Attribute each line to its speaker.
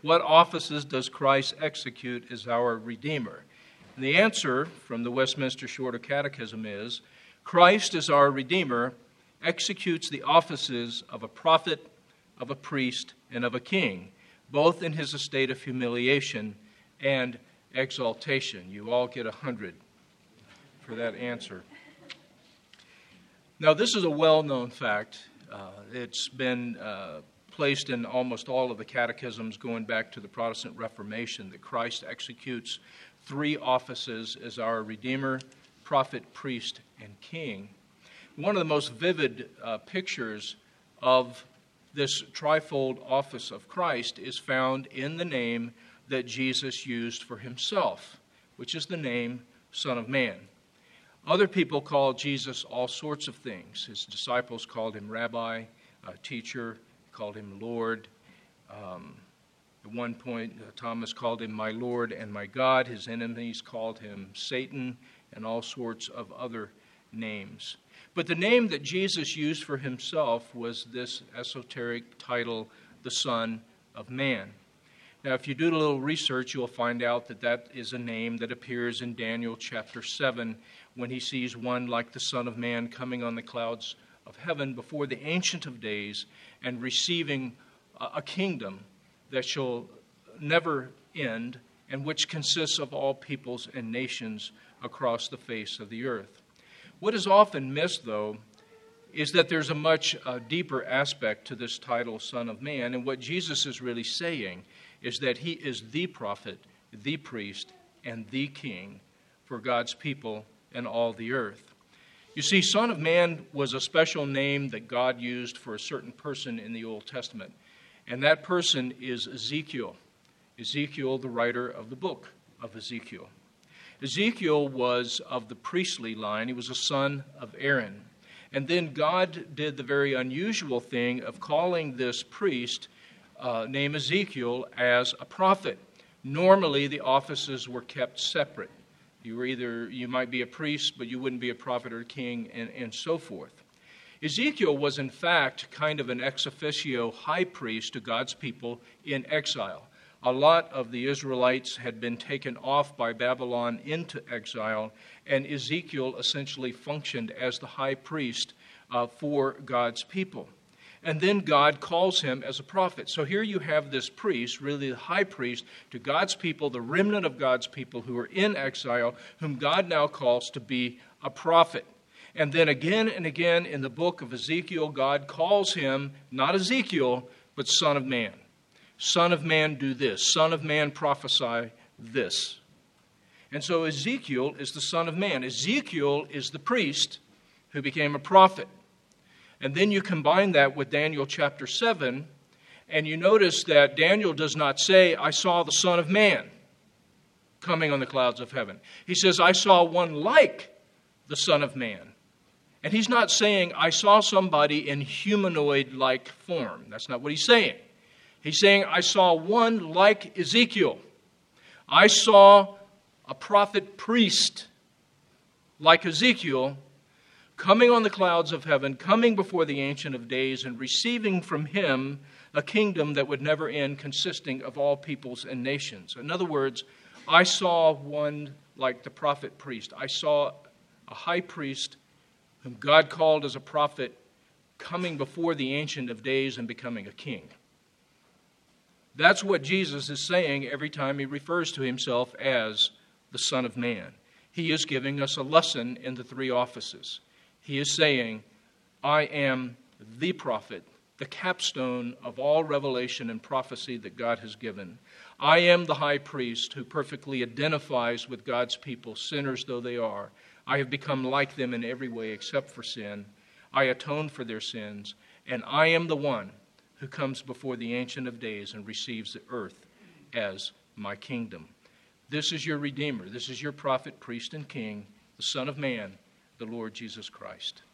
Speaker 1: What offices does Christ execute as our Redeemer? And the answer from the Westminster Shorter Catechism is, Christ as our Redeemer executes the offices of a prophet, of a priest, and of a king, both in his estate of humiliation and exaltation. You all get 100 for that answer. Now, this is a well-known fact. It's been placed in almost all of the catechisms going back to the Protestant Reformation that Christ executes 3 offices as our Redeemer, prophet, priest, and king. One of the most vivid pictures of this trifold office of Christ is found in the name that Jesus used for himself, which is the name Son of Man. Other people called Jesus all sorts of things. His disciples called him Rabbi, teacher, called him Lord. At one point, Thomas called him my Lord and my God. His enemies called him Satan and all sorts of other names. But the name that Jesus used for himself was this esoteric title, the Son of Man. Now, if you do a little research, you'll find out that that is a name that appears in Daniel chapter 7 when he sees one like the Son of Man coming on the clouds of heaven before the Ancient of Days and receiving a kingdom that shall never end and which consists of all peoples and nations across the face of the earth. What is often missed, though, is that there's a much deeper aspect to this title, Son of Man, and what Jesus is really saying is that he is the prophet, the priest, and the king for God's people and all the earth. You see, Son of Man was a special name that God used for a certain person in the Old Testament, and that person is Ezekiel. Ezekiel, the writer of the book of Ezekiel. Ezekiel was of the priestly line. He was a son of Aaron. And then God did the very unusual thing of calling this priest named Ezekiel as a prophet. Normally, the offices were kept separate. You might be a priest, but you wouldn't be a prophet or a king, and so forth. Ezekiel was, in fact, kind of an ex officio high priest to God's people in exile. A lot of the Israelites had been taken off by Babylon into exile, and Ezekiel essentially functioned as the high priest for God's people. And then God calls him as a prophet. So here you have this priest, really the high priest, to God's people, the remnant of God's people who are in exile, whom God now calls to be a prophet. And then again and again in the book of Ezekiel, God calls him, not Ezekiel, but Son of Man. Son of Man, do this. Son of Man, prophesy this. And so Ezekiel is the Son of Man. Ezekiel is the priest who became a prophet. And then you combine that with Daniel chapter 7, and you notice that Daniel does not say, I saw the Son of Man coming on the clouds of heaven. He says, I saw one like the Son of Man. And he's not saying, I saw somebody in humanoid-like form. That's not what he's saying. He's saying, I saw one like Ezekiel. I saw a prophet priest like Ezekiel coming on the clouds of heaven, coming before the Ancient of Days and receiving from him a kingdom that would never end, consisting of all peoples and nations. In other words, I saw one like the prophet priest. I saw a high priest whom God called as a prophet coming before the Ancient of Days and becoming a king. That's what Jesus is saying every time he refers to himself as the Son of Man. He is giving us a lesson in the 3 offices. He is saying, I am the prophet, the capstone of all revelation and prophecy that God has given. I am the high priest who perfectly identifies with God's people, sinners though they are. I have become like them in every way except for sin. I atone for their sins, and I am the one who comes before the Ancient of Days and receives the earth as my kingdom. This is your Redeemer. This is your prophet, priest, and king, the Son of Man, the Lord Jesus Christ.